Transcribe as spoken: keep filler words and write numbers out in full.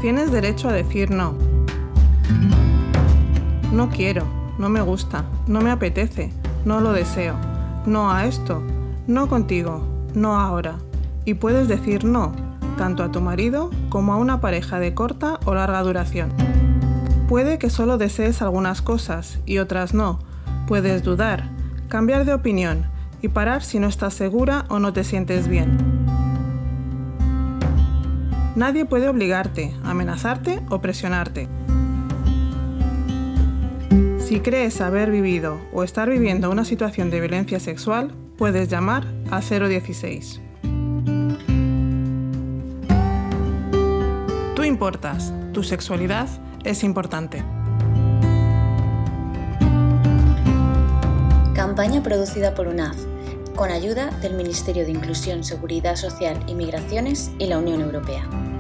Tienes derecho a decir no. No quiero, no me gusta, no me apetece, no lo deseo, no a esto, no contigo, no ahora. Y puedes decir no, tanto a tu marido como a una pareja de corta o larga duración. Puede que solo desees algunas cosas y otras no. Puedes dudar, cambiar de opinión y parar si no estás segura o no te sientes bien. Nadie puede obligarte, amenazarte o presionarte. Si crees haber vivido o estar viviendo una situación de violencia sexual, puedes llamar al cero dieciséis. Tú importas, tu sexualidad es importante. Campaña producida por U N A F, con ayuda del Ministerio de Inclusión, Seguridad Social y Migraciones y la Unión Europea.